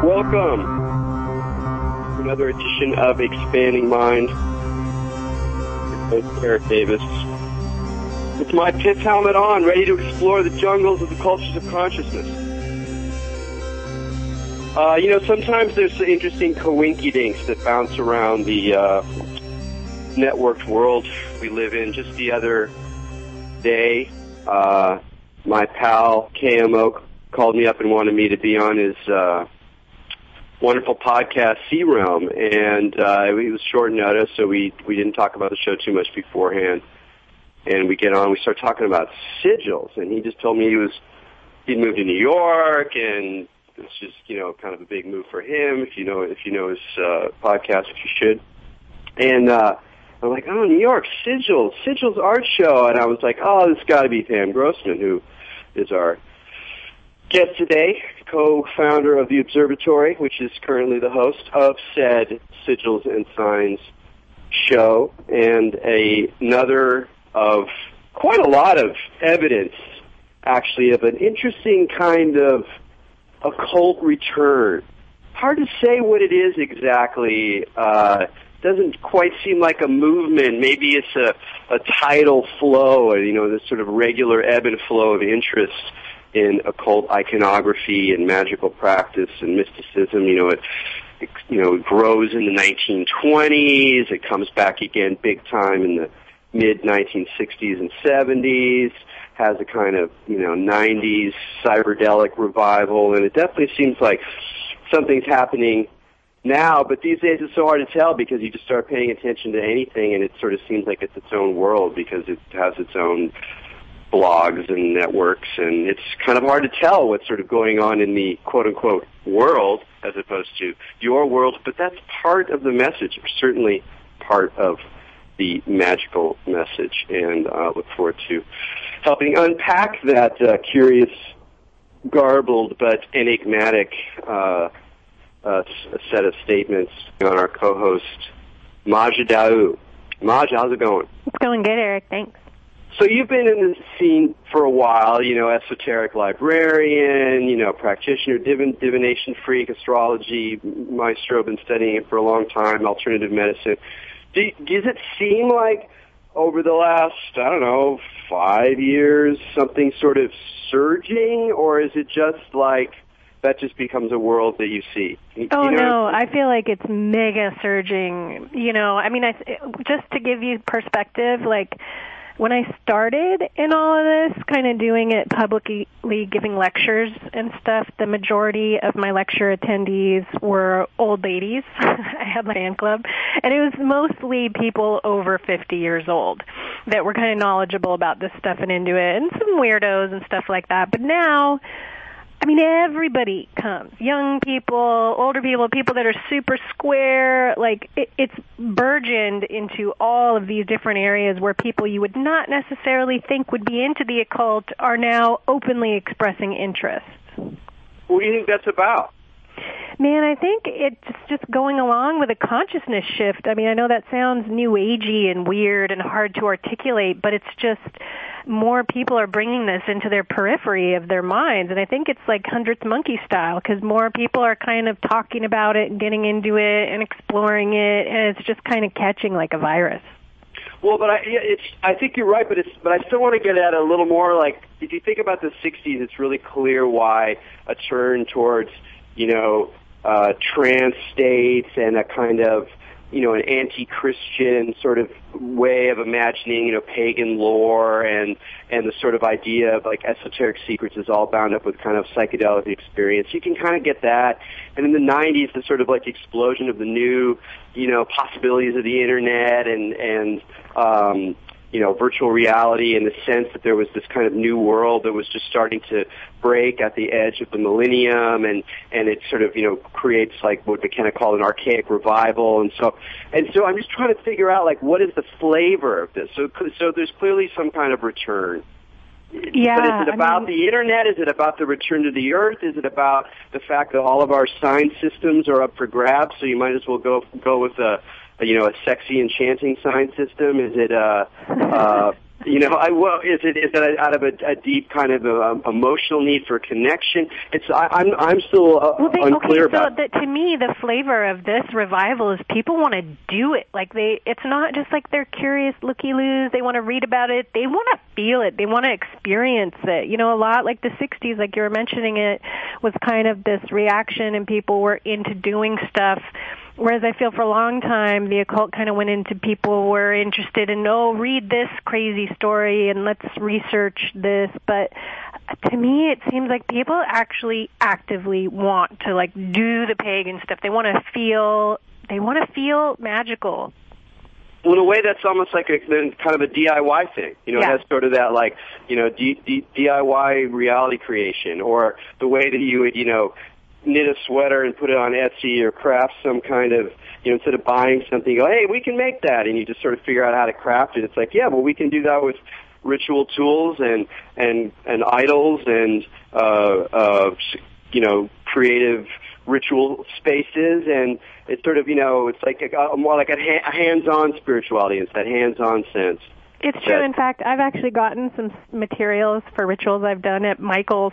Welcome to another edition of Expanding Mind. Your host, Eric Davis. With my pith helmet on, ready to explore the jungles of the cultures of consciousness. Sometimes there's interesting coinkydinks that bounce around the networked world we live in. Just the other day, my pal KMO called me up and wanted me to be on his wonderful podcast, Sea Realm, and it was short notice, so we didn't talk about the show too much beforehand. And we get on, we start talking about sigils, and he just told me he'd moved to New York, and it's just, kind of a big move for him. If you know his podcast, which you should. And I'm like, oh, New York, Sigils Art Show. And I was like, oh, this has got to be Pam Grossman, who is our guest today, co-founder of the Observatory, which is currently the host of said Sigils and Signs show, and another of quite a lot of evidence, actually, of an interesting kind of occult return. Hard to say what it is exactly. Doesn't quite seem like a movement. Maybe it's a tidal flow, this sort of regular ebb and flow of interest in occult iconography and magical practice and mysticism. It grows in the 1920s. It comes back again big time in the mid-1960s and 70s. Has a kind of, 90s cyberdelic revival, and it definitely seems like something's happening now, but these days it's so hard to tell because you just start paying attention to anything and it sort of seems like it's its own world because it has its own blogs and networks, and it's kind of hard to tell what's sort of going on in the quote-unquote world as opposed to your world, but that's part of the message, or certainly part of the magical message, and I look forward to helping unpack that curious, garbled, but enigmatic set of statements on our co-host, Maja Daou. Maja, how's it going? It's going good, Eric. Thanks. So you've been in the scene for a while, esoteric librarian, practitioner, divination freak, astrology maestro, been studying it for a long time, alternative medicine. Does it seem like over the last, 5 years, something sort of surging, or is it just like that just becomes a world that you see? No, I feel like it's mega surging. Just to give you perspective, when I started in all of this, kind of doing it publicly, giving lectures and stuff, the majority of my lecture attendees were old ladies. I had my fan club. And it was mostly people over 50 years old that were kind of knowledgeable about this stuff and into it, and some weirdos and stuff like that. But now, everybody comes. Young people, older people, people that are super square. It's burgeoned into all of these different areas where people you would not necessarily think would be into the occult are now openly expressing interest. What do you think that's about? Man, I think it's just going along with a consciousness shift. I know that sounds new agey and weird and hard to articulate, but it's just more people are bringing this into their periphery of their minds. And I think it's like 100th Monkey style, because more people are kind of talking about it and getting into it and exploring it, and it's just kind of catching like a virus. Well, but I think you're right, but I still want to get at it a little more. If you think about the 60s, it's really clear why a turn towards trance states and a kind of, an anti-Christian sort of way of imagining, pagan lore and the sort of idea of esoteric secrets is all bound up with kind of psychedelic experience. You can kind of get that. And in the 90s, the sort of explosion of the new, possibilities of the internet and virtual reality, in the sense that there was this kind of new world that was just starting to break at the edge of the millennium, and it sort of, creates what they kind of call an archaic revival. And so I'm just trying to figure out, what is the flavor of this? So there's clearly some kind of return. Yeah. But is it about the internet? Is it about the return to the earth? Is it about the fact that all of our sign systems are up for grabs, so you might as well go with a sexy, enchanting sign system? Is it Is it out of a deep kind of emotional need for connection? I'm still unclear about. So to me, the flavor of this revival is people want to do it. Like it's not just like they're curious looky-loos. They want to read about it. They want to feel it. They want to experience it. A lot like the 60s, like you were mentioning, it was kind of this reaction, and people were into doing stuff. Whereas I feel for a long time, the occult kind of went into people who were interested in, read this crazy story and let's research this. But to me, it seems like people actually actively want to do the pagan stuff. They want to feel magical. Well, in a way, that's almost like kind of a DIY thing. That's sort of that DIY reality creation, or the way that you would, knit a sweater and put it on Etsy, or craft some kind of, instead of buying something, you go, hey, we can make that, and you just sort of figure out how to craft it. It's like, yeah, well, we can do that with ritual tools and idols and creative ritual spaces, and it's sort of, it's like more like a hands-on spirituality. It's that hands-on sense. It's true. In fact, I've actually gotten some materials for rituals I've done at Michael's,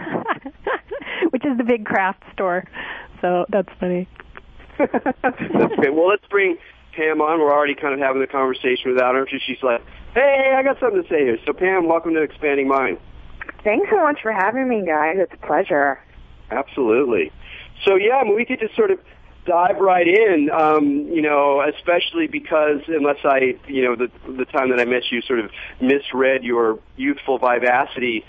which is the big craft store. So that's funny. That's great. Well, let's bring Pam on. We're already kind of having the conversation without her. She's like, hey, I got something to say here. So, Pam, welcome to Expanding Mind. Thanks so much for having me, guys. It's a pleasure. Absolutely. So, yeah, we could just sort of dive right in, especially because unless I, the time that I met you sort of misread your youthful vivacity,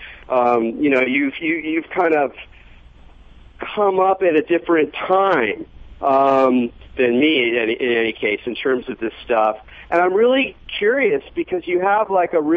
you've kind of come up at a different time than me in any case in terms of this stuff. And I'm really curious because you have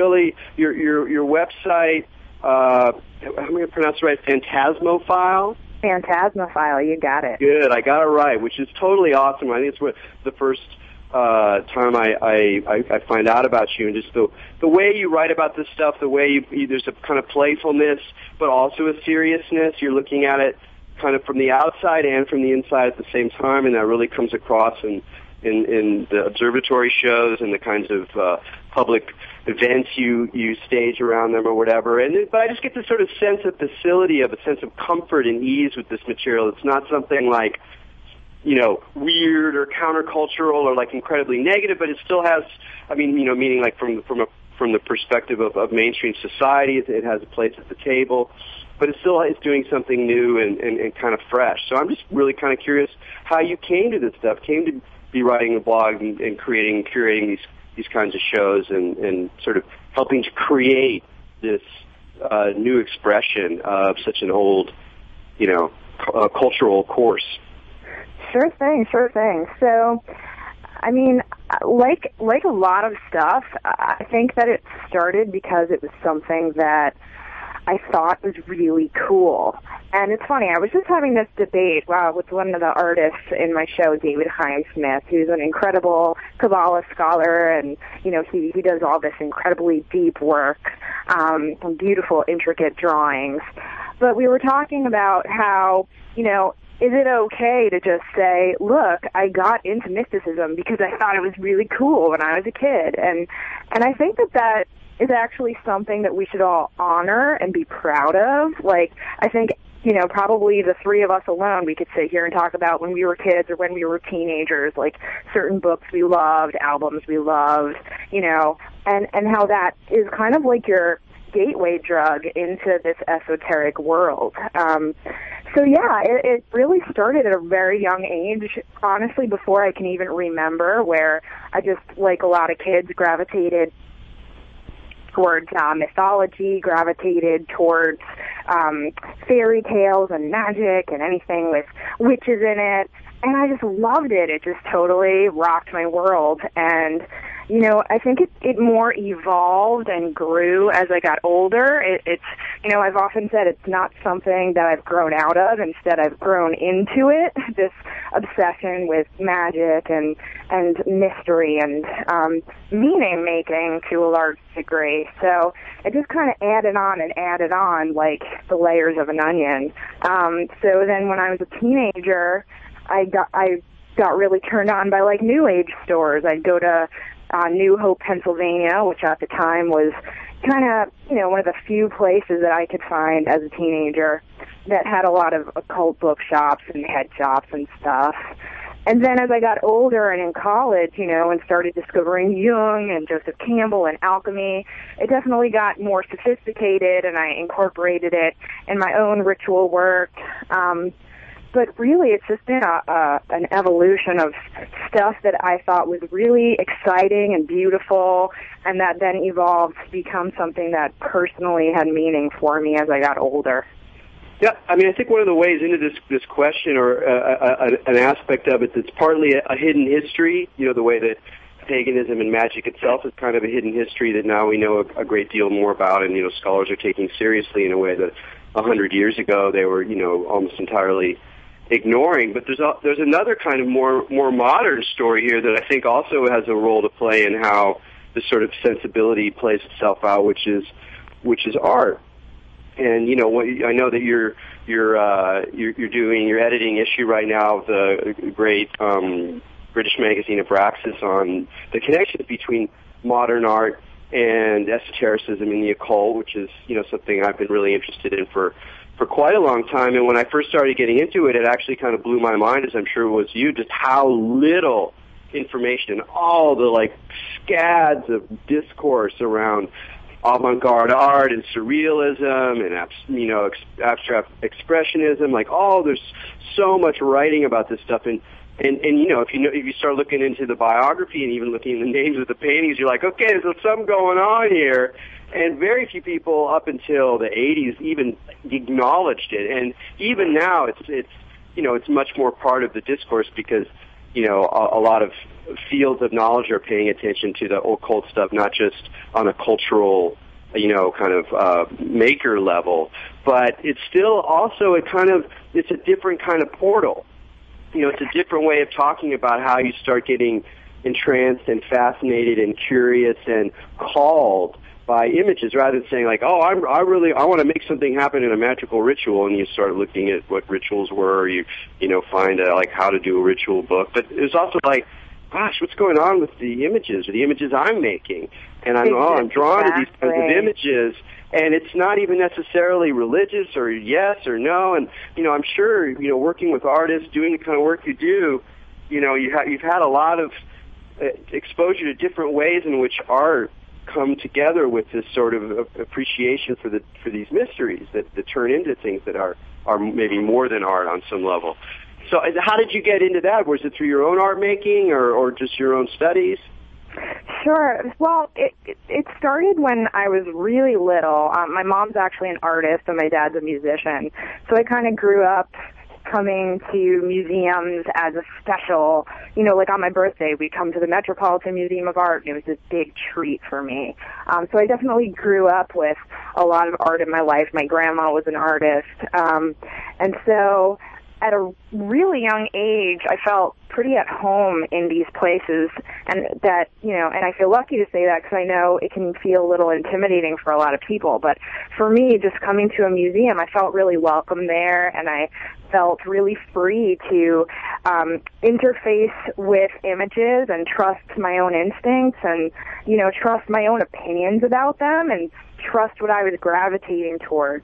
your website, how am I going to pronounce it right, Phantasmophile? Phantasmophile, you got it. Good, I got it right, which is totally awesome. I think it's the first time I find out about you, and just the way you write about this stuff, the way there's a kind of playfulness, but also a seriousness. You're looking at it kind of from the outside and from the inside at the same time, and that really comes across in the observatory shows and the kinds of public events you stage around them or whatever. But I just get this sort of sense of facility, of a sense of comfort and ease with this material. It's not something like, weird or countercultural or incredibly negative, but it still has, meaning from the perspective of mainstream society, it has a place at the table, but it still is doing something new and kind of fresh. So I'm just really kind of curious how you came to this stuff, came to be writing a blog and curating these kinds of shows and sort of helping to create this new expression of such an old, cultural course. Sure thing. So, like a lot of stuff, I think that it started because it was something that I thought was really cool. And it's funny, I was just having this debate with one of the artists in my show, David Highsmith, who's an incredible Kabbalah scholar, and, he does all this incredibly deep work, and beautiful, intricate drawings. But we were talking about how, is it okay to just say, look, I got into mysticism because I thought it was really cool when I was a kid? And I think that is actually something that we should all honor and be proud of. I think, probably the three of us alone, we could sit here and talk about when we were kids or when we were teenagers, certain books we loved, albums we loved, and how that is kind of like your gateway drug into this esoteric world. So yeah, it really started at a very young age, honestly, before I can even remember, where I just, like a lot of kids, gravitated towards mythology, gravitated towards fairy tales and magic and anything with witches in it. And I just loved it. It just totally rocked my world. And, I think it more evolved and grew as I got older. It's I've often said it's not something that I've grown out of. Instead, I've grown into it, this obsession with magic and mystery and meaning-making to a large degree. So it just kind of added on like the layers of an onion. So then when I was a teenager, I got really turned on by New Age stores. I'd go to New Hope, Pennsylvania, which at the time was kind of, one of the few places that I could find as a teenager that had a lot of occult bookshops and head shops and stuff. And then as I got older and in college, and started discovering Jung and Joseph Campbell and alchemy, it definitely got more sophisticated, and I incorporated it in my own ritual work. But really, it's just been an evolution of stuff that I thought was really exciting and beautiful, and that then evolved to become something that personally had meaning for me as I got older. Yeah, I think one of the ways into this question, or an aspect of it that's partly a hidden history, the way that paganism and magic itself is kind of a hidden history that now we know a great deal more about, and scholars are taking seriously in a way that 100 years ago they were almost entirely ignoring. But there's another kind of more modern story here that I think also has a role to play in how this sort of sensibility plays itself out, which is art. And I know that you're editing issue right now of the great British magazine Abraxas on the connections between modern art and esotericism and the occult, which is something I've been really interested in for quite a long time. And when I first started getting into it, it actually kind of blew my mind, as I'm sure it was you, just how little information, all the scads of discourse around avant-garde art and surrealism and abstract expressionism, there's so much writing about this stuff, and if you start looking into the biography and even looking at the names of the paintings, you're like, okay, there's something going on here. And very few people up until the 80s even acknowledged it, and even now it's much more part of the discourse because a lot of fields of knowledge are paying attention to the occult stuff, not just on a cultural, maker level, but it's still also it's a different kind of portal. It's a different way of talking about how you start getting entranced and fascinated and curious and called by images, rather than saying I want to make something happen in a magical ritual, and you start looking at what rituals were, or you find how to do a ritual book. But it was also gosh, what's going on with the images, or the images I'm making? And I'm drawn to these kinds of images, and it's not even necessarily religious or yes or no. And I'm sure working with artists, doing the kind of work you do, you've had a lot of exposure to different ways in which art come together with this sort of appreciation for these mysteries that turn into things that are maybe more than art on some level. So how did you get into that? Was it through your own art making or just your own studies? Sure. Well, it started when I was really little. My mom's actually an artist and my dad's a musician. So I kind of grew up coming to museums as a special, on my birthday, we'd come to the Metropolitan Museum of Art, and it was a big treat for me. So I definitely grew up with a lot of art in my life. My grandma was an artist. And so at a really young age, I felt pretty at home in these places, and that, and I feel lucky to say that because I know it can feel a little intimidating for a lot of people, but for me, just coming to a museum, I felt really welcome there, and I felt really free to interface with images and trust my own instincts and, trust my own opinions about them and trust what I was gravitating towards.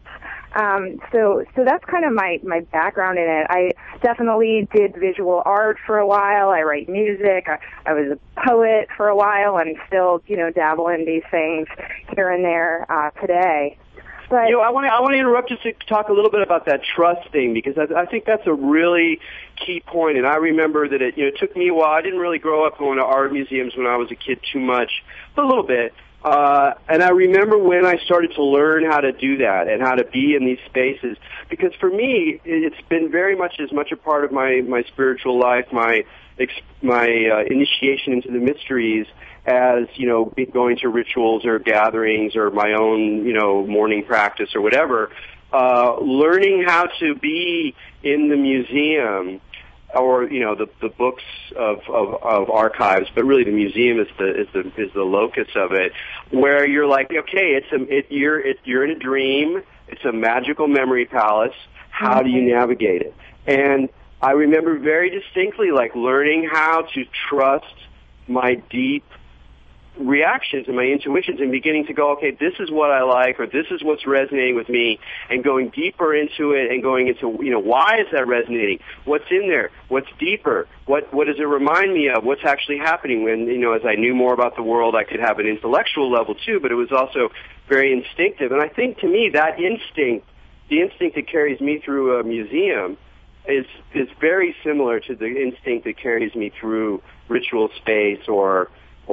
So that's kind of my background in it. I definitely did visual art for a while. I write music. I was a poet for a while and still, dabble in these things here and there today. But I want to interrupt just to talk a little bit about that trust thing, because I think that's a really key point. And I remember that it took me a while. I didn't really grow up going to art museums when I was a kid too much, but a little bit. And I remember when I started to learn how to do that and how to be in these spaces, because for me, it's been very much as much a part of my spiritual life, my initiation into the mysteries as, going to rituals or gatherings or my own, morning practice or whatever. Learning how to be in the museum, or the books of archives, but really the museum is the locus of it, where you're like, okay, you're in a dream, it's a magical memory palace. How do you navigate it? And I remember very distinctly learning how to trust my deep reactions and my intuitions and beginning to go, okay, this is what I like, or this is what's resonating with me, and going deeper into it and going into, why is that resonating? What's in there? What's deeper? What does it remind me of? What's actually happening? When, as I knew more about the world, I could have an intellectual level too, but it was also very instinctive. And I think to me that instinct, the instinct that carries me through a museum is very similar to the instinct that carries me through ritual space or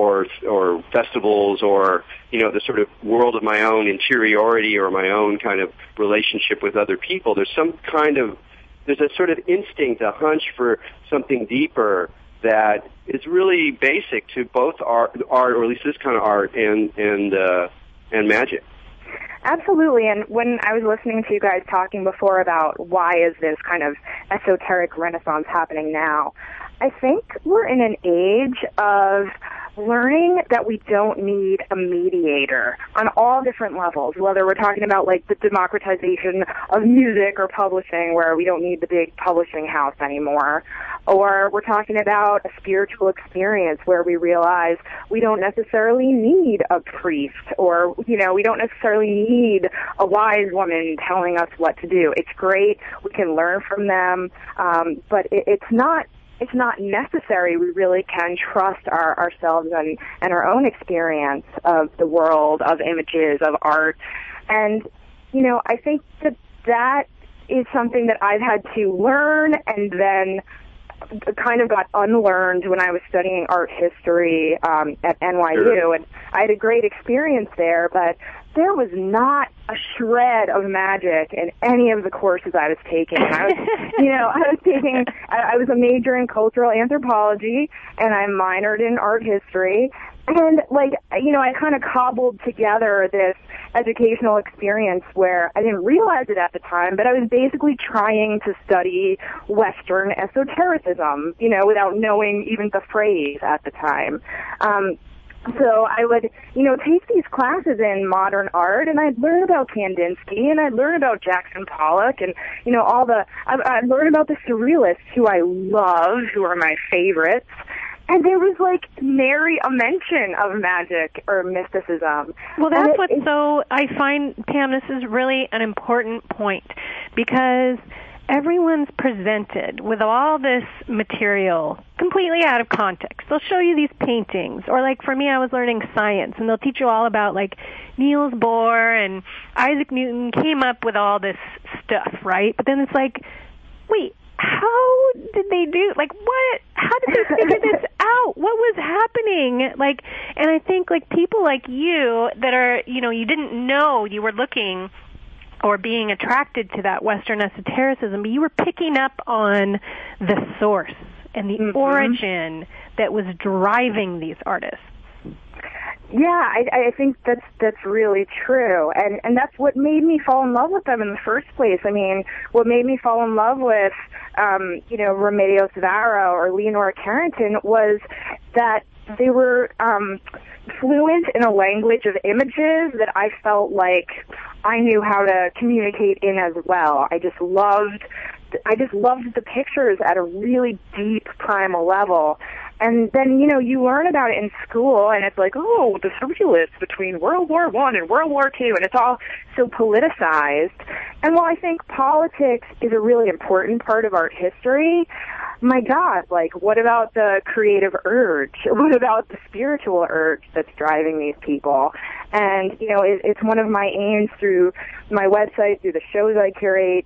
festivals or, the sort of world of my own interiority or my own kind of relationship with other people. There's a sort of instinct, a hunch for something deeper that is really basic to both art, or at least this kind of art, and magic. Absolutely, and when I was listening to you guys talking before about why is this kind of esoteric renaissance happening now, I think we're in an age of learning that we don't need a mediator on all different levels, whether we're talking about like the democratization of music or publishing where we don't need the big publishing house anymore, or we're talking about a spiritual experience where we realize we don't necessarily need a priest or, we don't necessarily need a wise woman telling us what to do. It's great. We can learn from them, but it's not necessary. We really can trust ourselves and our own experience of the world, of images, of art. And, I think that is something that I've had to learn and then kind of got unlearned when I was studying art history at NYU. Sure. And I had a great experience there, but there was not a shred of magic in any of the courses I was taking. I was, I was a major in cultural anthropology, and I minored in art history. And, I kind of cobbled together this educational experience where I didn't realize it at the time, but I was basically trying to study Western esotericism, without knowing even the phrase at the time. So I would, take these classes in modern art, and I'd learn about Kandinsky, and I'd learn about Jackson Pollock, and, I'd learn about the surrealists who I love, who are my favorites. And there was, nary a mention of magic or mysticism. Well, that's I find, Pam, this is really an important point, because everyone's presented with all this material completely out of context. They'll show you these paintings, or for me, I was learning science, and they'll teach you all about Niels Bohr and Isaac Newton came up with all this stuff, right? But then it's wait, how did they do, what, how did they figure this out? What was happening? And I think people like you that are, you didn't know you were looking or being attracted to that Western esotericism, but you were picking up on the source and the origin that was driving these artists. Yeah, I think that's really true, and that's what made me fall in love with them in the first place. I mean, what made me fall in love with, Remedios Varo or Leonora Carrington was that they were fluent in a language of images that I felt like I knew how to communicate in as well. I just loved the pictures at a really deep primal level. And then, you learn about it in school, and it's the surrealists between World War I and World War II, and it's all so politicized. And while I think politics is a really important part of art history, my God, what about the creative urge? What about the spiritual urge that's driving these people? And, it's one of my aims through my website, through the shows I curate,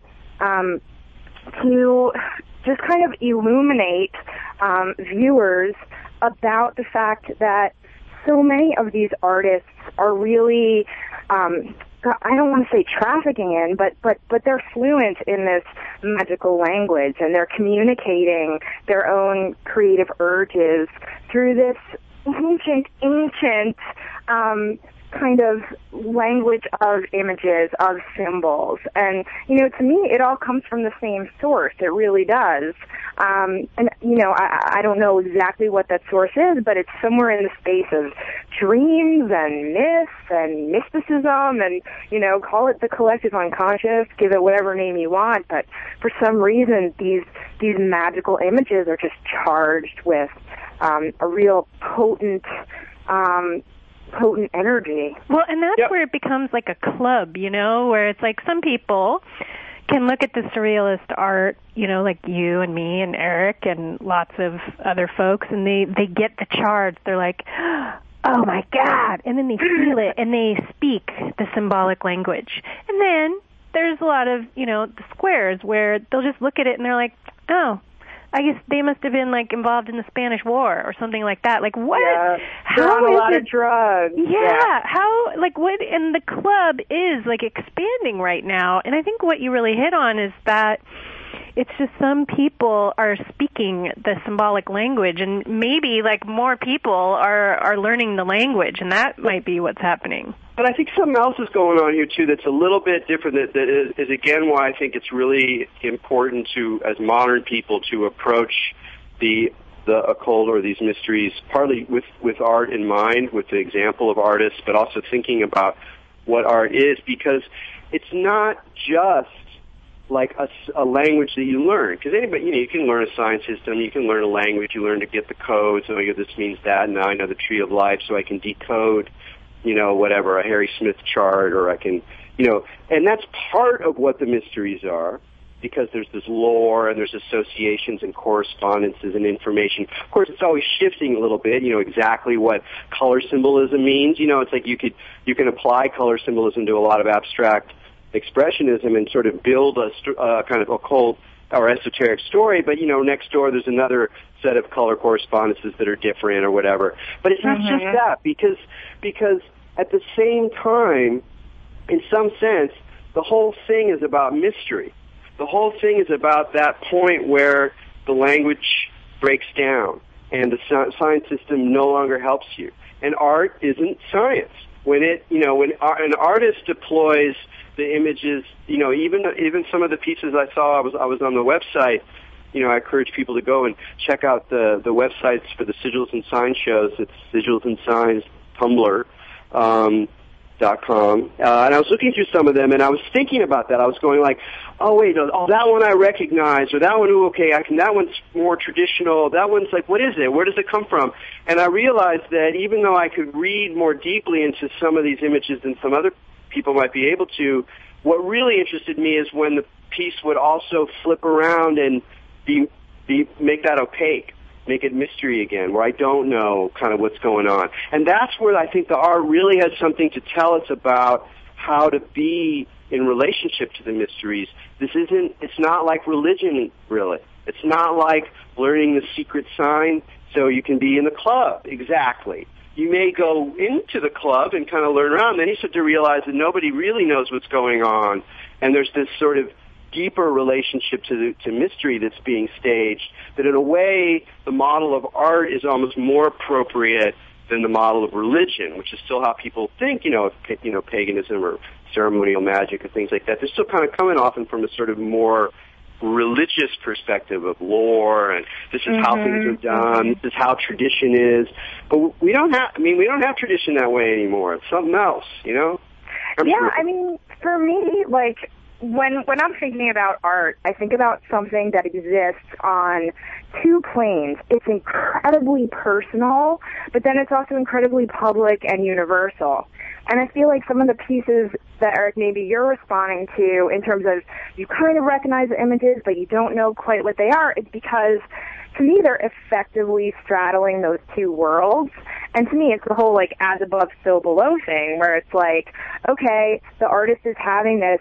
to just kind of illuminate viewers about the fact that so many of these artists are really, I don't want to say trafficking in, but they're fluent in this magical language, and they're communicating their own creative urges through this ancient kind of language of images, of symbols. And, to me, it all comes from the same source. It really does. And, I don't know exactly what that source is, but it's somewhere in the space of dreams and myths and mysticism and, call it the collective unconscious, give it whatever name you want. But for some reason, these magical images are just charged with a real potent potent energy. Well, and that's where it becomes like a club, where it's like some people can look at the surrealist art, like you and me and Eric and lots of other folks, and they get the charge. They're like, oh my God, and then they feel it, and they speak the symbolic language. And then there's a lot of, the squares where they'll just look at it and they're like, oh, I guess they must have been like involved in the Spanish War or something like that. Like what? Yeah. They're on a lot of drugs. Yeah. How? Like what? And the club is like expanding right now. And I think what you really hit on is that it's just some people are speaking the symbolic language, and maybe like more people are learning the language, and that might be what's happening. But I think something else is going on here too that's a little bit different. That is again why I think it's really important to, as modern people, to approach the occult or these mysteries partly with art in mind, with the example of artists, but also thinking about what art is, because it's not just like a language that you learn. Because anybody, you can learn a science system, you can learn a language, you learn to get the code, so this means that, and now I know the tree of life, so I can decode, whatever, a Harry Smith chart, or I can, and that's part of what the mysteries are, because there's this lore, and there's associations and correspondences and information. Of course, it's always shifting a little bit, exactly what color symbolism means. It's like you can apply color symbolism to a lot of abstract expressionism and sort of build a kind of occult or esoteric story, but next door there's another set of color correspondences that are different or whatever. But it's not just that, because at the same time, in some sense, the whole thing is about mystery. The whole thing is about that point where the language breaks down and the science system no longer helps you. And art isn't science. When an artist deploys the images, even some of the pieces I saw, I was on the website. I encourage people to go and check out the websites for the Sigils and Signs shows. It's Sigils and Signs Tumblr. .com. And I was looking through some of them, and I was thinking about that. I was going like, oh wait, that one I recognize, or that one, that one's more traditional. That one's like, what is it? Where does it come from? And I realized that even though I could read more deeply into some of these images than some other people might be able to, what really interested me is when the piece would also flip around and make that opaque. Make it mystery again, where I don't know kind of what's going on. And that's where I think the art really has something to tell us about how to be in relationship to the mysteries. It's not like religion, really. It's not like learning the secret sign so you can be in the club, exactly. You may go into the club and kind of learn around, then you start to realize that nobody really knows what's going on, and there's this sort of deeper relationship to mystery that's being staged, that in a way the model of art is almost more appropriate than the model of religion, which is still how people think, paganism or ceremonial magic and things like that. They're still kind of coming often from a sort of more religious perspective of lore, and this is how things are done, this is how tradition is. But we don't have tradition that way anymore. It's something else, For me, like, when I'm thinking about art, I think about something that exists on two planes. It's incredibly personal, but then it's also incredibly public and universal. And I feel like some of the pieces that, Eric, maybe you're responding to in terms of you kind of recognize the images, but you don't know quite what they are, it's because, to me, they're effectively straddling those two worlds. And to me, it's the whole, like, as above, so below thing, where it's like, okay, the artist is having this,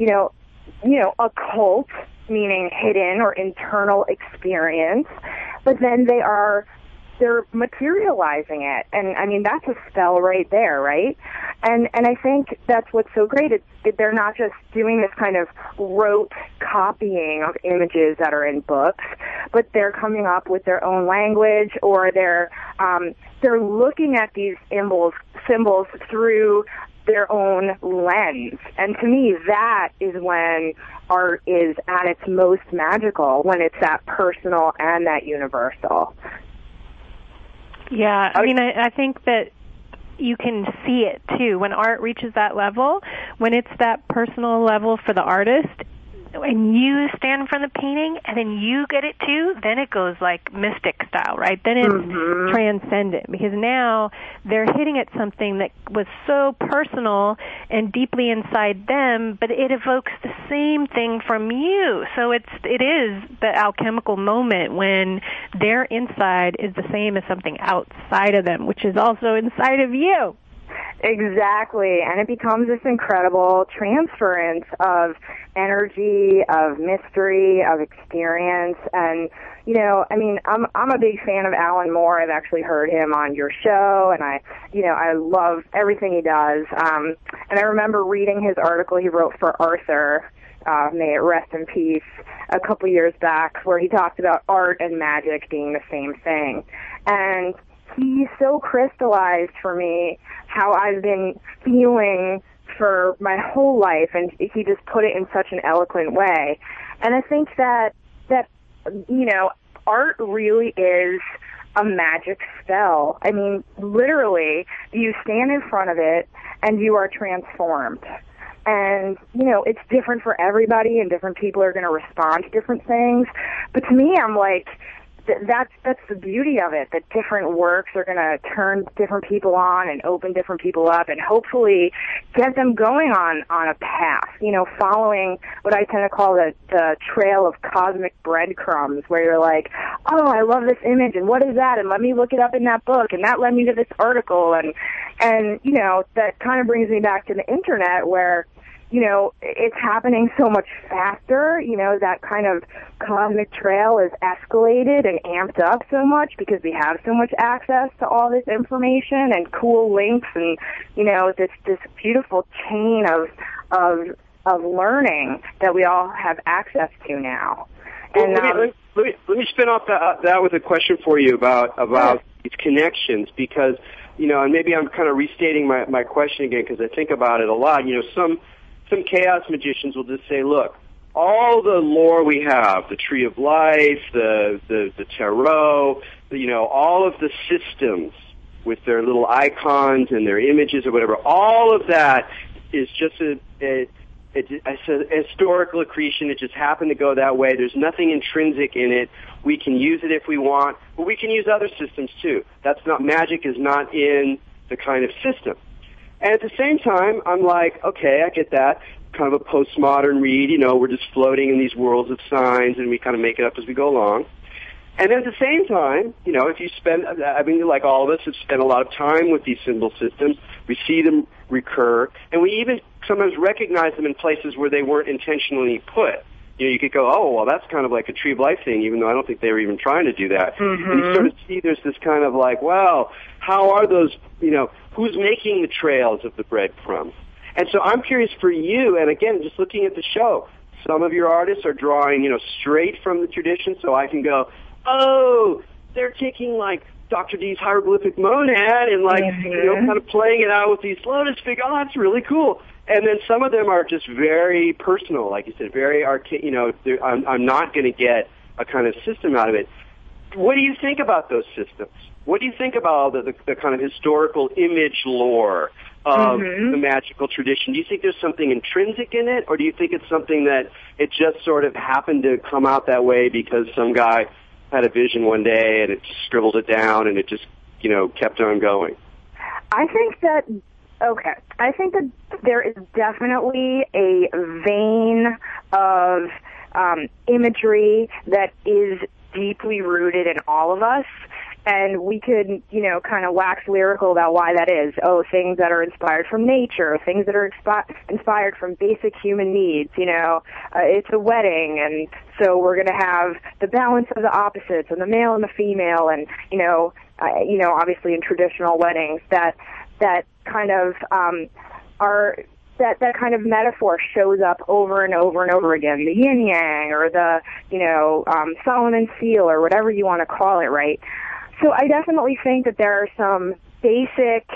occult, meaning hidden or internal experience, but then they're materializing it. And I mean, that's a spell right there, right? And I think that's what's so great. They're not just doing this kind of rote copying of images that are in books, but they're coming up with their own language, or they're looking at these symbols through their own lens. And to me, that is when art is at its most magical, when it's that personal and that universal. Yeah, I think that you can see it too when art reaches that level, when it's that personal level for the artist. and you stand in front of the painting, and then you get it too, then it goes like mystic style, right? Then it's transcendent, because now they're hitting at something that was so personal and deeply inside them, but it evokes the same thing from you. So it is the alchemical moment when their inside is the same as something outside of them, which is also inside of you. Exactly, and it becomes this incredible transference of energy, of mystery, of experience, and I mean, I'm a big fan of Alan Moore. I've actually heard him on your show, and I love everything he does. And I remember reading his article he wrote for Arthur, may it rest in peace, a couple years back, where he talked about art and magic being the same thing, and he so crystallized for me how I've been feeling for my whole life, and he just put it in such an eloquent way. And I think that art really is a magic spell. I mean, literally, you stand in front of it and you are transformed. And, it's different for everybody, and different people are going to respond to different things. But to me, I'm like, that's the beauty of it, that different works are going to turn different people on and open different people up and hopefully get them going on a path, following what I tend to call the trail of cosmic breadcrumbs, where you're like, oh, I love this image, and what is that? And let me look it up in that book, and that led me to this article. And that kind of brings me back to the internet, where it's happening so much faster. That kind of cosmic trail is escalated and amped up so much because we have so much access to all this information and cool links and, this beautiful chain of learning that we all have access to now. And let me spin off that with a question for you about these connections, because, and maybe I'm kind of restating my question again because I think about it a lot. Some chaos magicians will just say, look, all the lore we have, the Tree of Life, the Tarot, all of the systems with their little icons and their images or whatever, all of that is just a historical accretion. It just happened to go that way. There's nothing intrinsic in it. We can use it if we want, but we can use other systems too. Magic is not in the kind of system. And at the same time, I'm like, okay, I get that. Kind of a postmodern read, we're just floating in these worlds of signs and we kind of make it up as we go along. And at the same time, if you spend, like all of us have spent a lot of time with these symbol systems, we see them recur, and we even sometimes recognize them in places where they weren't intentionally put. You could go, oh, well, that's kind of like a Tree of Life thing, even though I don't think they were even trying to do that. Mm-hmm. And you sort of see there's this kind of like, wow, how are those, who's making the trails of the breadcrumbs? And so I'm curious for you, and again, just looking at the show, some of your artists are drawing, straight from the tradition, so I can go, oh, they're taking like Dr. D's hieroglyphic monad and like, kind of playing it out with these lotus figures. Oh, that's really cool. And then some of them are just very personal, like you said, very arcane. I'm not going to get a kind of system out of it. What do you think about those systems? What do you think about the kind of historical image lore of the magical tradition? Do you think there's something intrinsic in it, or do you think it's something that it just sort of happened to come out that way because some guy had a vision one day and it just scribbled it down and it just, kept on going? I think that there is definitely a vein of imagery that is deeply rooted in all of us, and we could, kind of wax lyrical about why that is. Oh, things that are inspired from nature, things that are inspired from basic human needs. It's a wedding, and so we're going to have the balance of the opposites, and the male and the female, and obviously in traditional weddings that kind of that kind of metaphor shows up over and over and over again. The yin yang, or the Solomon's seal, or whatever you want to call it, right? So I definitely think that there are some basic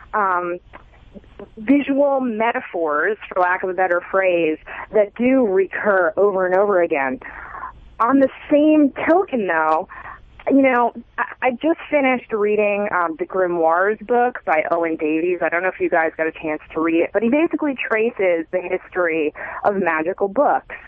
visual metaphors, for lack of a better phrase, that do recur over and over again. On the same token, though, I just finished reading the Grimoires book by Owen Davies. I don't know if you guys got a chance to read it, but he basically traces the history of magical books.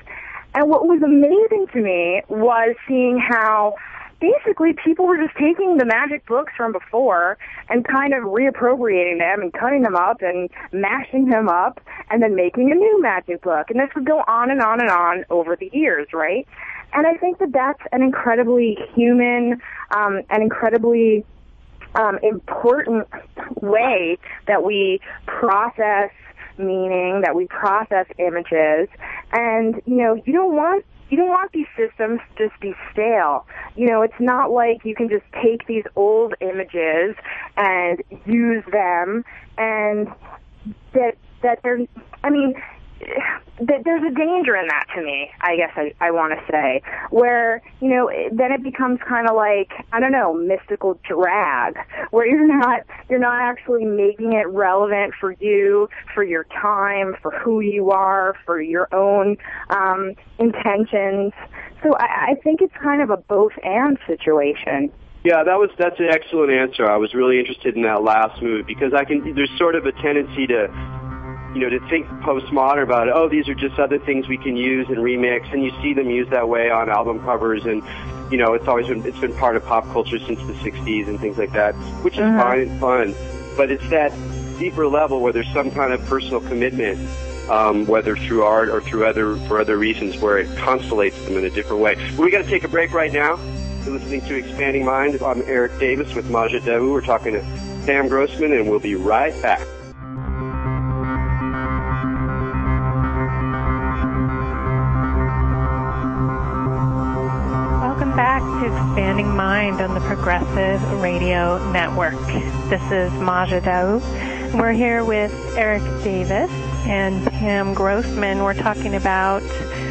And what was amazing to me was seeing how basically people were just taking the magic books from before and kind of reappropriating them and cutting them up and mashing them up and then making a new magic book. And this would go on and on and on over the years, right? And I think that that's an incredibly human, an incredibly important way that we process meaning, that we process images. And, you know, you don't want these systems to just be stale. You know, it's not like you can just take these old images and use them, and that there's, I mean, that there's a danger in that to me, I guess I want to say, where, you know, then it becomes kind of like, I don't know, mystical drag, where you're not actually making it relevant for you, for your time, for who you are, for your own intentions. So I think it's kind of a both-and situation. Yeah, that's an excellent answer. I was really interested in that last move because there's sort of a tendency to, you know, to think postmodern about it. Oh, these are just other things we can use and remix, and you see them used that way on album covers, and you know, it's been part of pop culture since the '60s and things like that, which is fine and fun. But it's that deeper level where there's some kind of personal commitment, whether through art or for other reasons, where it constellates them in a different way. We got to take a break right now. You're listening to Expanding Mind. I'm Eric Davis with Maja Dawu. We're talking to Pam Grossman, and we'll be right back. Back to Expanding Mind on the Progressive Radio Network. This is Maja Dawu. We're here with Eric Davis and Pam Grossman. We're talking about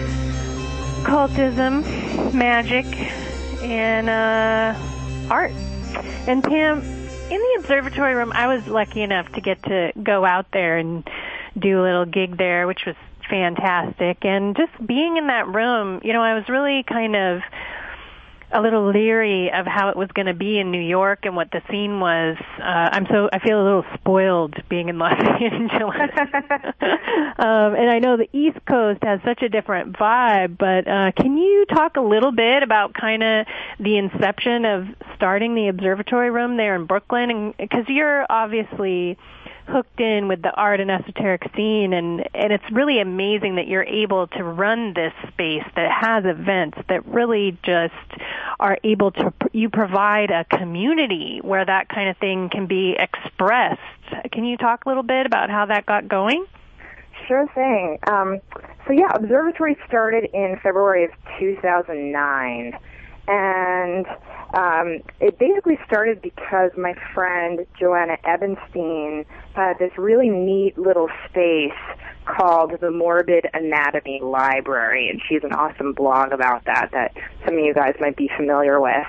cultism, magic, and art. And Pam, in the observatory room, I was lucky enough to get to go out there and do a little gig there, which was fantastic. And just being in that room, you know, I was really kind of a little leery of how it was going to be in New York and what the scene was. I feel a little spoiled being in Los Angeles. And I know the East Coast has such a different vibe, but can you talk a little bit about kind of the inception of starting the observatory room there in Brooklyn? And because you're obviously hooked in with the art and esoteric scene, and it's really amazing that you're able to run this space that has events that really just are able to, you provide a community where that kind of thing can be expressed. Can you talk a little bit about how that got going? Sure thing. So yeah, Observatory started in February of 2009. And it basically started because my friend Joanna Ebenstein had this really neat little space called the Morbid Anatomy Library, and she has an awesome blog about that some of you guys might be familiar with.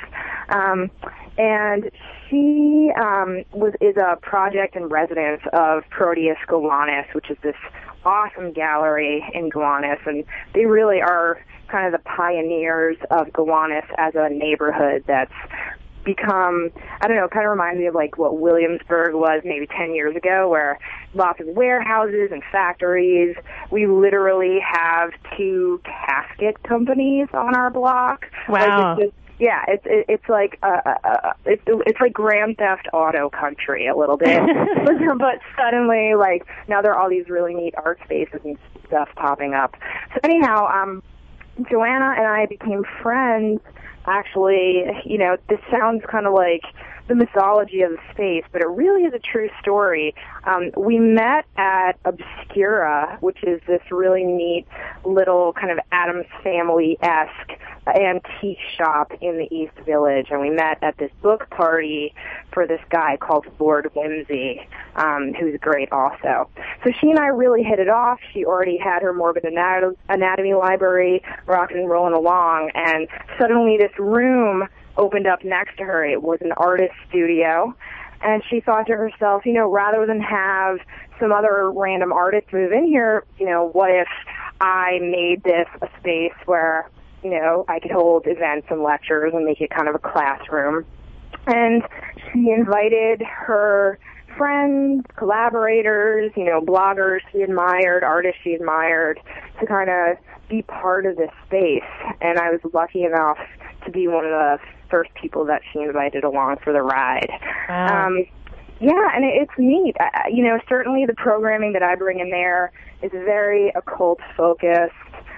And she is a project in residence of Proteus Gowanus, which is this awesome gallery in Gowanus, and they really are kind of the pioneers of Gowanus as a neighborhood that's become, I don't know, kind of reminds me of like what Williamsburg was maybe 10 years ago, where lots of warehouses and factories. We literally have 2 casket companies on our block. Wow. Like it's like it's like Grand Theft Auto country a little bit, but suddenly like now there are all these really neat art spaces and stuff popping up. So anyhow, Joanna and I became friends. Actually, you know, this sounds kind of like the mythology of the space, but it really is a true story. We met at Obscura, which is this really neat little kind of Addams Family-esque antique shop in the East Village, and we met at this book party for this guy called Lord Whimsy, who's great also. So she and I really hit it off. She already had her Morbid Anatomy library rocking and rolling along, and suddenly this room opened up next to her. It was an artist studio, and she thought to herself, you know, rather than have some other random artist move in here, you know, what if I made this a space where, you know, I could hold events and lectures and make it kind of a classroom. And she invited her friends, collaborators, bloggers she admired, artists she admired, to kind of be part of this space. And I was lucky enough to be one of the first people that she invited along for the ride. Wow. Yeah, and it's neat. Certainly the programming that I bring in there is very occult-focused,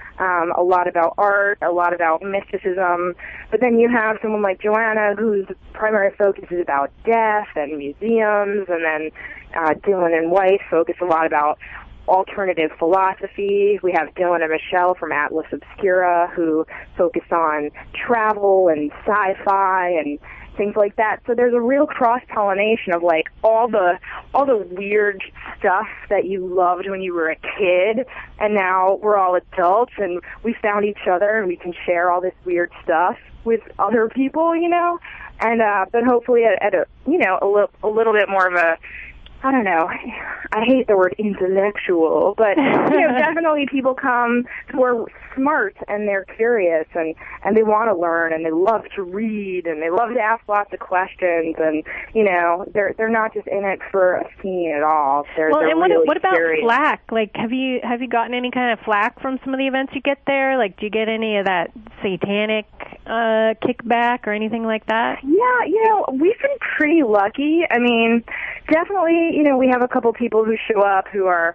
a lot about art, a lot about mysticism. But then you have someone like Joanna, whose primary focus is about death and museums, and then Dylan and Weiss focus a lot about alternative philosophy. We have Dylan and Michelle from Atlas Obscura, who focus on travel and sci-fi and things like that. So there's a real cross-pollination of like all the weird stuff that you loved when you were a kid, and now we're all adults and we found each other and we can share all this weird stuff with other people, and but hopefully at a little bit more of a, I don't know, I hate the word intellectual, but definitely people come who are smart and they're curious and they want to learn and they love to read and they love to ask lots of questions, and they're not just in it for a scene at all. They're really what about curious. flack? Like, have you gotten any kind of flack from some of the events you get there? Like, do you get any of that satanic kickback or anything like that? Yeah, we've been pretty lucky. I mean, definitely, we have a couple people who show up who are,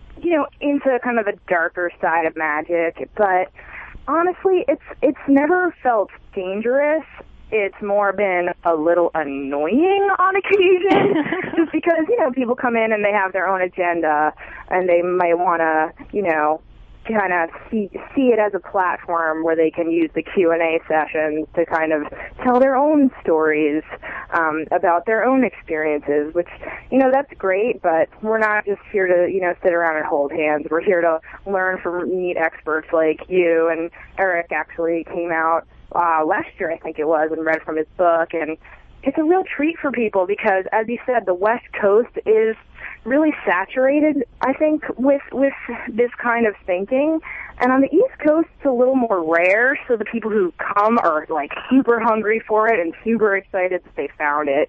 into kind of the darker side of magic, but honestly, it's never felt dangerous. It's more been a little annoying on occasion, just because, people come in and they have their own agenda, and they might want to, kind of see it as a platform where they can use the Q&A sessions to kind of tell their own stories about their own experiences, which, that's great, but we're not just here to, sit around and hold hands. We're here to learn from neat experts like you, and Eric actually came out last year, I think it was, and read from his book, and it's a real treat for people because, as you said, the West Coast is really saturated, I think, with this kind of thinking. And on the East Coast, it's a little more rare, so the people who come are, like, super hungry for it and super excited that they found it.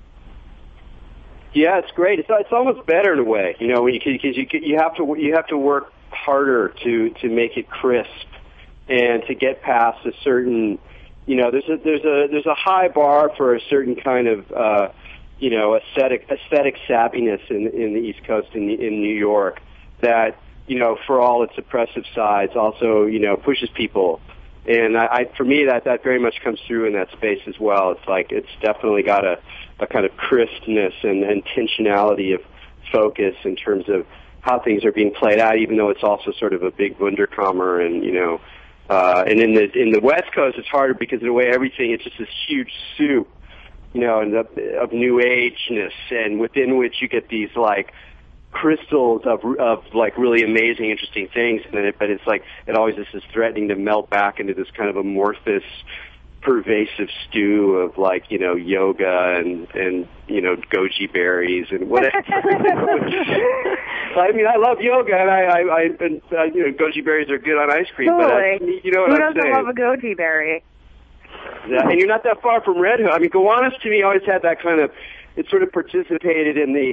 Yeah, it's great. It's almost better in a way, because you have to work harder to make it crisp and to get past a certain, there's a high bar for a certain kind of aesthetic savviness in the East Coast in New York that, for all its oppressive sides, also, pushes people. And for me, that very much comes through in that space as well. It's like, it's definitely got a kind of crispness and intentionality of focus in terms of how things are being played out, even though it's also sort of a big Wunderkammer and, and in the West Coast, it's harder because in a way everything, it's just this huge soup, and of new ageness, and within which you get these like crystals of like really amazing, interesting things, but it's like it always is threatening to melt back into this kind of amorphous, pervasive stew of like yoga and goji berries and whatever. I mean, I love yoga, and goji berries are good on ice cream. Totally. But you know what Who I'm saying? doesn't love a goji berry? Yeah, and you're not that far from Red Hook. I mean, Gowanus to me always had that kind of. It sort of participated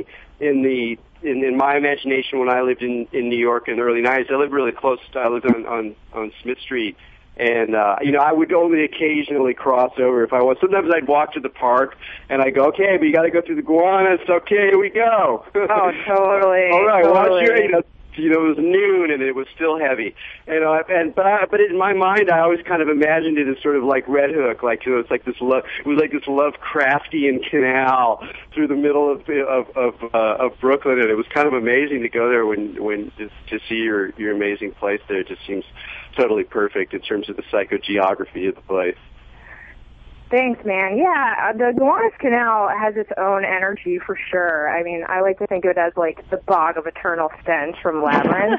in my imagination when I lived in New York in the early '90s. I lived really close. I lived on Smith Street, and I would only occasionally cross over if I was. Sometimes I'd walk to the park and I go, okay, but you got to go through the Gowanus. Okay, here we go. Oh, totally. All right, totally. watch your, it was noon and it was still heavy, but in my mind I always kind of imagined it as sort of like Red Hook, like it's like this Lovecraftian canal through the middle of Brooklyn, and it was kind of amazing to go there when just to see your amazing place there. It just seems totally perfect in terms of the psychogeography of the place. Thanks, man. Yeah, the Gowanus Canal has its own energy for sure. I mean, I like to think of it as like the bog of eternal stench from Labyrinth.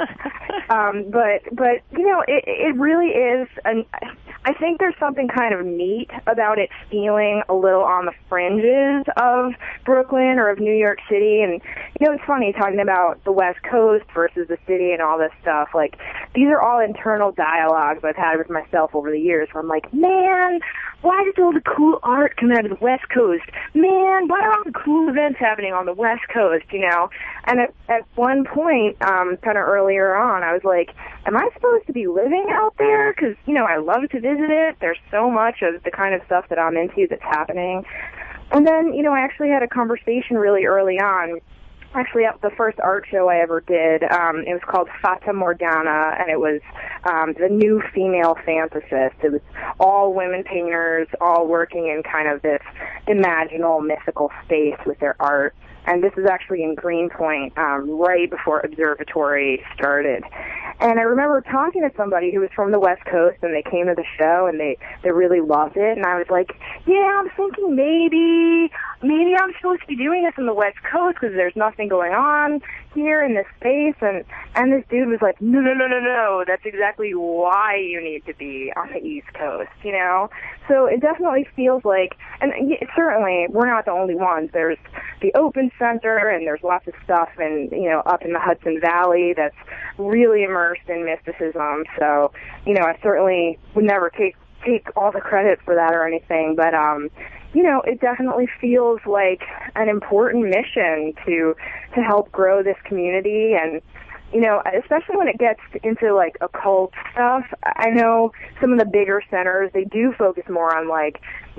But it really is. I think there's something kind of neat about it feeling a little on the fringes of Brooklyn or of New York City. And it's funny talking about the West Coast versus the city and all this stuff. Like, these are all internal dialogues I've had with myself over the years where I'm like, man, why does all the cool art come out of the West Coast? Man, why are all the cool events happening on the West Coast, you know? And at one point, kind of earlier on, I was like, am I supposed to be living out there? Because, you know, I love to visit it. There's so much of the kind of stuff that I'm into that's happening. And then, you know, I actually had a conversation really early on. Actually, at the first art show I ever did, it was called Fata Morgana, and it was the new female fantasist. It was all women painters, all working in kind of this imaginal, mythical space with their art. And this is actually in Greenpoint, right before Observatory started. And I remember talking to somebody who was from the West Coast, and they came to the show, and they really loved it. And I was like, yeah, I'm thinking maybe I'm supposed to be doing this in the West Coast because there's nothing going on here in this space. And this dude was like, no, that's exactly why you need to be on the East Coast, you know? So it definitely feels like, and certainly we're not the only ones. There's the Open Center, and there's lots of stuff in, you know, up in the Hudson Valley that's really immersed in mysticism. So, you know, I certainly would never take all the credit for that or anything, but you know, it definitely feels like an important mission to help grow this community. And you know, especially when it gets into like occult stuff. I know some of the bigger centers, they do focus more on like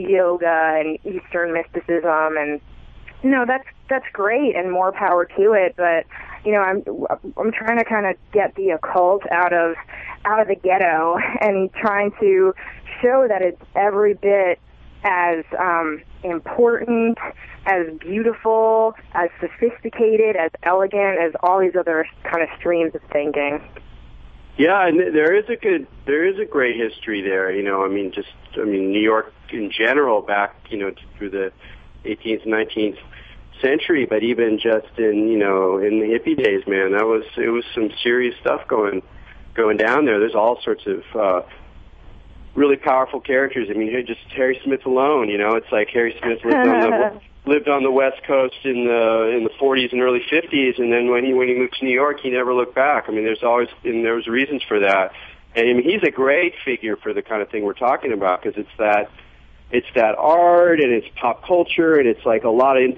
yoga and Eastern mysticism, and you know, that's great and more power to it. But you know, I'm trying to kind of get the occult out of the ghetto and trying to show that it's every bit as important, as beautiful, as sophisticated, as elegant as all these other kind of streams of thinking. Yeah, and there is a great history there. You know, I mean, New York in general, back, you know, through the 18th, 19th century, but even just in the hippie days, man, it was some serious stuff going down there. There's all sorts of really powerful characters. I mean, just Harry Smith alone, you know, it's like Harry Smith lived on the West Coast in the 40s and early 50s, and then when he moved to New York, he never looked back. I mean, there was reasons for that. And I mean, he's a great figure for the kind of thing we're talking about, because it's that art and it's pop culture, and it's like a lot of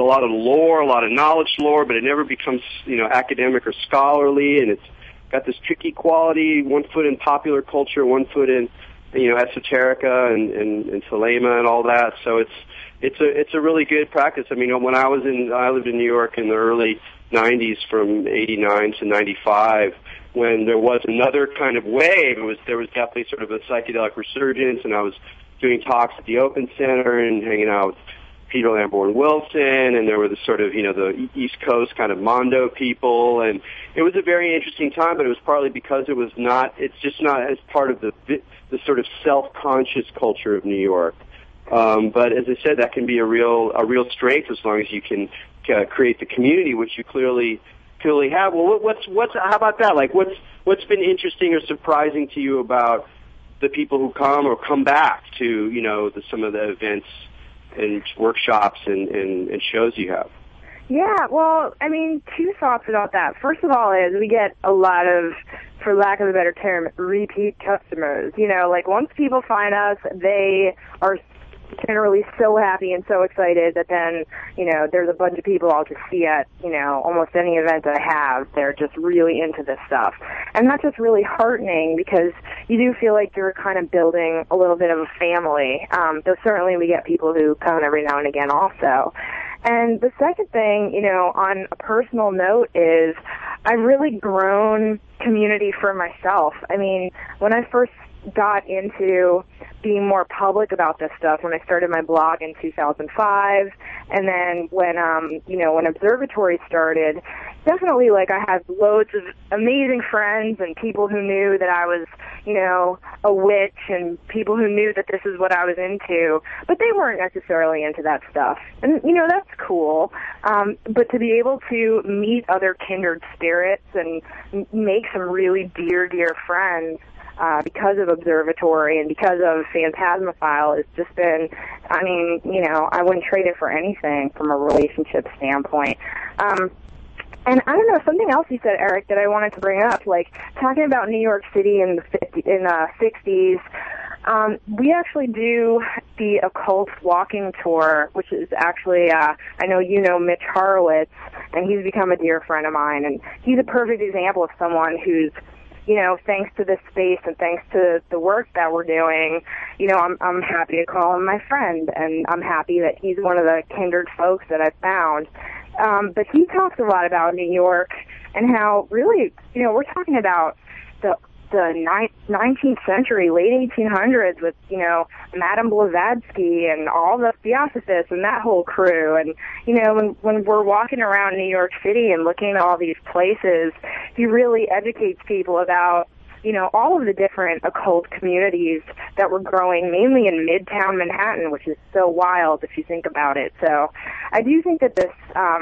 lore, a lot of knowledge lore, but it never becomes, you know, academic or scholarly, and it's got this tricky quality, one foot in popular culture, one foot in, you know, esoterica and Thelema and all that. So it's a really good practice. I mean, when I lived in New York in the early 90s, from 89 to 95, when there was another kind of wave. There was definitely sort of a psychedelic resurgence, and I was doing talks at the Open Center and hanging out with Peter Lamborn Wilson, and there were the sort of, you know, the East Coast kind of Mondo people, and it was a very interesting time, but it was partly because it's just not as part of the sort of self-conscious culture of New York. But as I said, that can be a real strength as long as you can create the community, which you clearly have. Well, how about that? Like, what's been interesting or surprising to you about the people who come or come back to, you know, some of the events and workshops and shows you have? Yeah, well, I mean, two thoughts about that. First of all is we get a lot of, for lack of a better term, repeat customers. You know, like once people find us, they are generally so happy and so excited that then, you know, there's a bunch of people I'll just see at, you know, almost any event that I have. They're just really into this stuff. And that's just really heartening, because you do feel like you're kind of building a little bit of a family. Though certainly we get people who come every now and again also. And the second thing, you know, on a personal note is I've really grown community for myself. I mean, when I first got into being more public about this stuff, when I started my blog in 2005, and then when Observatory started, definitely, like, I had loads of amazing friends and people who knew that I was, you know, a witch, and people who knew that this is what I was into, but they weren't necessarily into that stuff. And, you know, that's cool. But to be able to meet other kindred spirits and make some really dear friends, because of Observatory and because of Phantasmophile, it's just been, I mean, you know, I wouldn't trade it for anything from a relationship standpoint. And I don't know, something else you said, Eric, that I wanted to bring up, like talking about New York City in the 60s. We actually do the occult walking tour, which is actually, I know you know Mitch Horowitz, and he's become a dear friend of mine, and he's a perfect example of someone who's, you know, thanks to this space and thanks to the work that we're doing, you know, I'm happy to call him my friend, and I'm happy that he's one of the kindred folks that I've found. But he talks a lot about New York and how really, you know, we're talking about the 19th century, late 1800s with, you know, Madame Blavatsky and all the Theosophists and that whole crew. And, you know, when we're walking around New York City and looking at all these places, he really educates people about, you know, all of the different occult communities that were growing mainly in Midtown Manhattan, which is so wild if you think about it. So I do think that this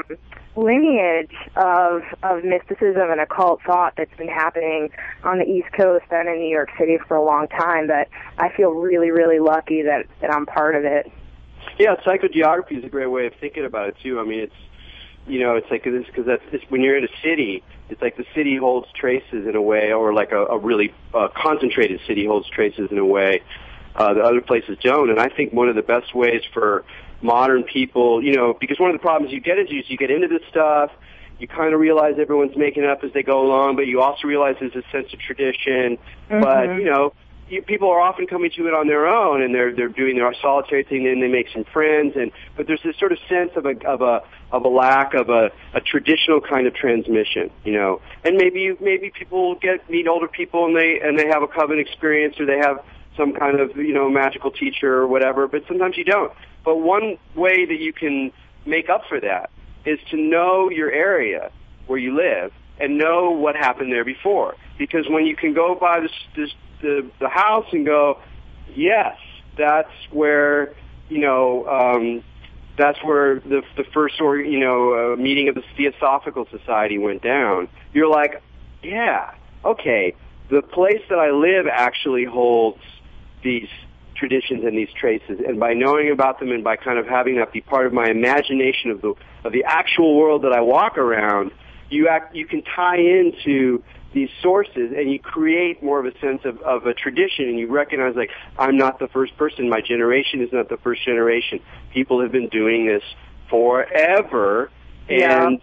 lineage of mysticism and occult thought that's been happening on the East Coast and in New York City for a long time, that I feel really, really lucky that I'm part of it. Yeah, psychogeography is a great way of thinking about it, too. I mean, it's, you know, it's like this, because when you're in a city, it's like the city holds traces in a way, or like a really concentrated city holds traces in a way that other places don't. And I think one of the best ways for modern people, you know, because one of the problems you get is you get into this stuff, you kind of realize everyone's making it up as they go along, but you also realize there's a sense of tradition. Mm-hmm. But, you know, people are often coming to it on their own, and they're doing their solitary thing, and they make some friends, but there's this sort of sense of a lack of a traditional kind of transmission, you know. And maybe people meet older people and they have a coven experience, or they have some kind of, you know, magical teacher or whatever, but sometimes you don't. But one way that you can make up for that is to know your area where you live and know what happened there before. Because when you can go by the house and go, yes, that's where, you know, that's where the first meeting of the Theosophical Society went down. You're like, yeah, okay, the place that I live actually holds these traditions and these traces, and by knowing about them and by kind of having that be part of my imagination of the actual world that I walk around, you can tie into these sources, and you create more of a sense of a tradition, and you recognize, like, I'm not the first person, my generation is not the first generation. People have been doing this forever, and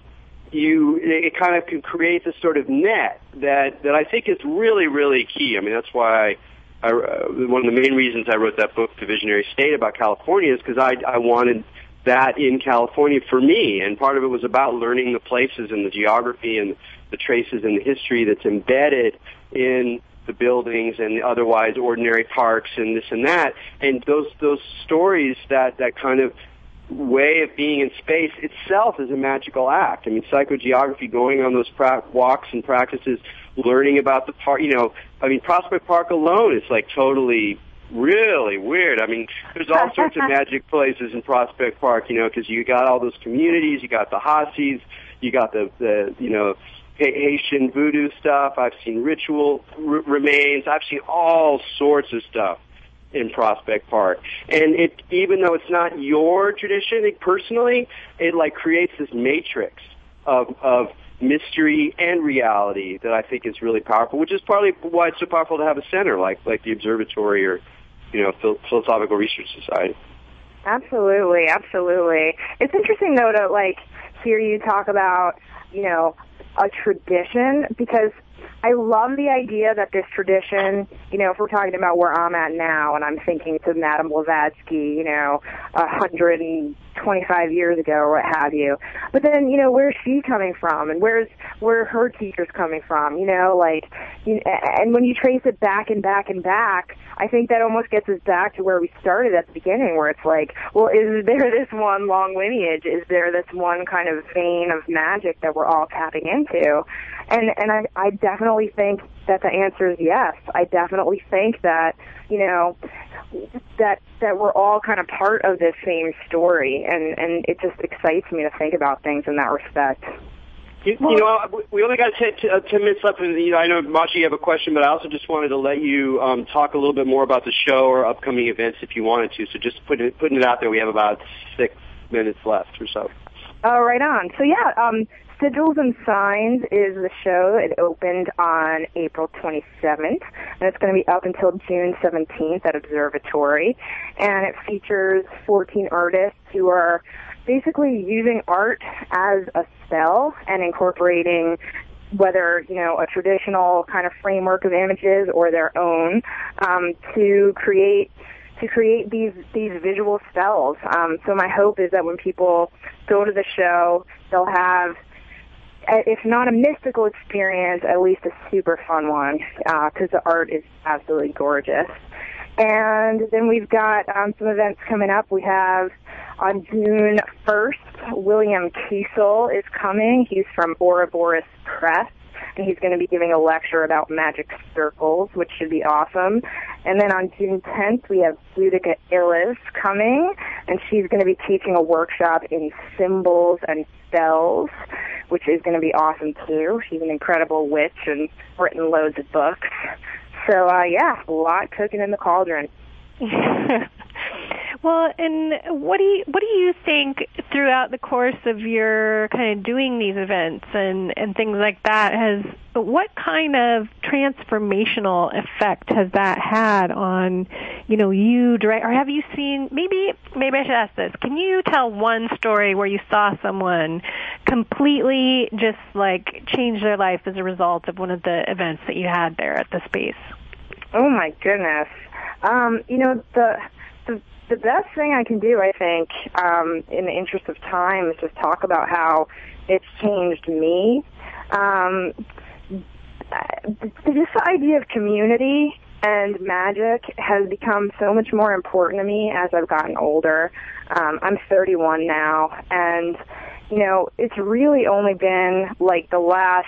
it kind of can create this sort of net that I think is really, really key. I mean, that's why one of the main reasons I wrote that book, The Visionary State, about California, is because I wanted that in California for me, and part of it was about learning the places and the geography and the traces and the history that's embedded in the buildings and the otherwise ordinary parks and this and that, and those stories, that kind of way of being in space itself is a magical act. I mean, psychogeography, going on those walks and practices, learning about the park, you know, I mean, Prospect Park alone is like totally really weird. I mean, there's all sorts of magic places in Prospect Park, you know, because you got all those communities, you got the Hasis, you got the you know, Haitian voodoo stuff. I've seen ritual remains. I've seen all sorts of stuff in Prospect Park. And even though it's not your tradition, personally, it like creates this matrix of mystery and reality that I think is really powerful, which is partly why it's so powerful to have a center like the Observatory or, you know, Philosophical Research Society. Absolutely, absolutely. It's interesting, though, to, like, hear you talk about, you know, a tradition, because I love the idea that this tradition, you know, if we're talking about where I'm at now, and I'm thinking to Madame Blavatsky, you know, 125 years ago or what have you. But then, you know, where's she coming from, and where her teachers coming from, you know, like, and when you trace it back and back and back, I think that almost gets us back to where we started at the beginning, where it's like, well, is there this one long lineage? Is there this one kind of vein of magic that we're all tapping into? And I definitely think that the answer is yes. I definitely think that, you know, that we're all kind of part of this same story, and it just excites me to think about things in that respect. You know, we only got 10 minutes left, and you know, I know, Machi, you have a question, but I also just wanted to let you talk a little bit more about the show or upcoming events if you wanted to. So just putting it out there, we have about 6 minutes left or so. Oh, right on. So yeah, Sigils and Signs is the show. It opened on April 27th. and it's going to be up until June 17th at Observatory, and it features 14 artists who are basically using art as a spell and incorporating whether, a traditional kind of framework of images or their own, to create these visual spells. So my hope is that when people go to the show, they'll have, if not a mystical experience, at least a super fun one, because the art is absolutely gorgeous. And then we've got some events coming up. We have on June 1st, William Kiesel is coming. He's from Ouroboros Press, and he's going to be giving a lecture about magic circles, which should be awesome. And then on June 10th, we have Boudica Illes coming, and she's going to be teaching a workshop in symbols and spells, which is going to be awesome, too. She's an incredible witch and written loads of books. So, a lot cooking in the cauldron. Well, and what do you think throughout the course of your kind of doing these events and things like that, what kind of transformational effect has that had on, you direct, or have you seen, maybe I should ask this, can you tell one story where you saw someone completely just like change their life as a result of one of the events that you had there at the space? Oh my goodness. The best thing I can do, I think, in the interest of time, is just talk about how it's changed me. Just the idea of community and magic has become so much more important to me as I've gotten older. I'm 31 now, and, it's really only been like the last,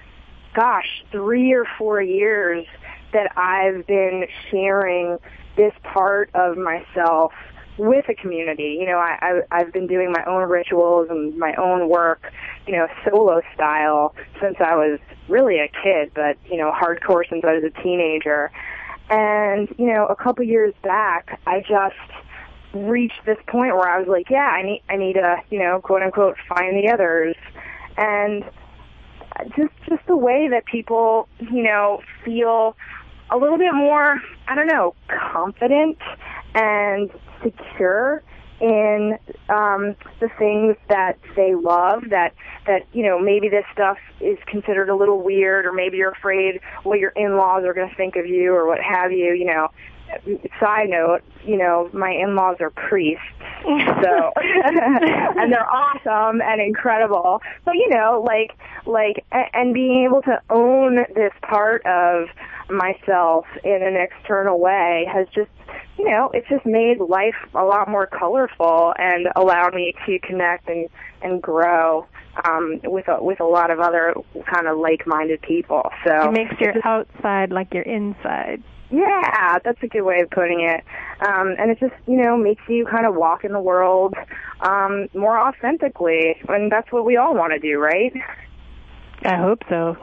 3 or 4 years that I've been sharing this part of myself with a community. I've been doing my own rituals and my own work, solo style since I was really a kid, but, hardcore since I was a teenager. And, a couple years back, I just reached this point where I was like, I need to, quote unquote, find the others. And just the way that people, feel a little bit more, confident and secure in the things that they love, that maybe this stuff is considered a little weird, or maybe you're afraid what your in-laws are going to think of you or what have you, Side note, my in-laws are priests, so, and they're awesome and incredible. But, and being able to own this part of myself in an external way has just, it's just made life a lot more colorful and allowed me to connect and grow with a lot of other kind of like-minded people. So it makes your outside like your inside. Yeah, that's a good way of putting it. And it just, makes you kind of walk in the world more authentically, and that's what we all want to do, right? I hope so.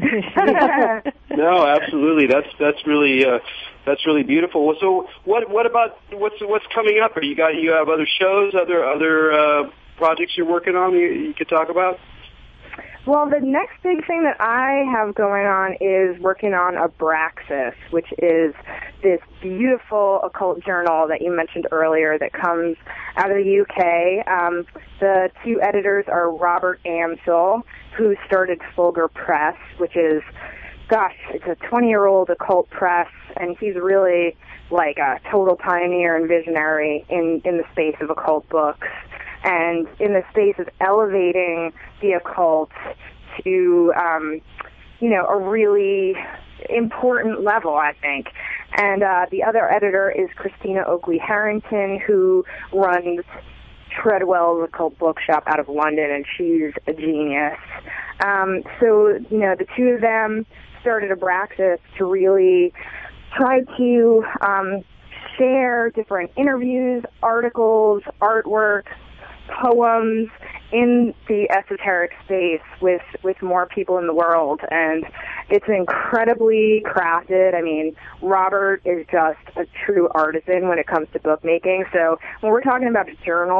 No, absolutely. That's really beautiful. So, what about what's coming up? You have other shows, other projects you're working on you could talk about? Well, the next big thing that I have going on is working on Abraxas, which is this beautiful occult journal that you mentioned earlier that comes out of the UK. The two editors are Robert Amsel, who started Fulgur Press, which is, it's a 20-year-old occult press, and he's really like a total pioneer and visionary in the space of occult books. And in the space of elevating the occult to, a really important level, I think. And the other editor is Christina Oakley Harrington, who runs Treadwell's Occult Bookshop out of London, and she's a genius. So, the two of them started Abraxas to really try to share different interviews, articles, artwork, poems in the esoteric space with more people in the world, and it's incredibly crafted. I mean, Robert is just a true artisan when it comes to bookmaking. So when we're talking about a journal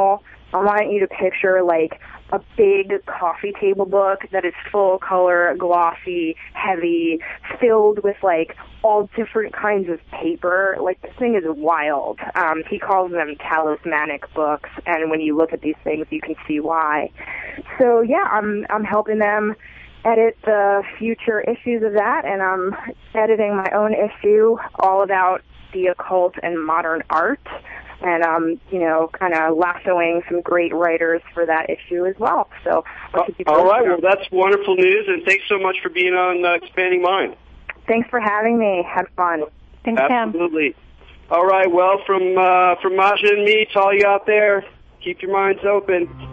I want you to picture like a big coffee table book that is full color, glossy, heavy, filled with like all different kinds of paper. Like, this thing is wild. He calls them talismanic books, and when you look at these things, you can see why. So yeah, I'm helping them edit the future issues of that, and I'm editing my own issue all about the occult and modern art. And kind of lassoing some great writers for that issue as well. So, all right. Well, that's wonderful news, and thanks so much for being on Expanding Mind. Thanks for having me. Had fun. Thanks, Pam. Absolutely. All right. Well, from Masha and me to all you out there, keep your minds open.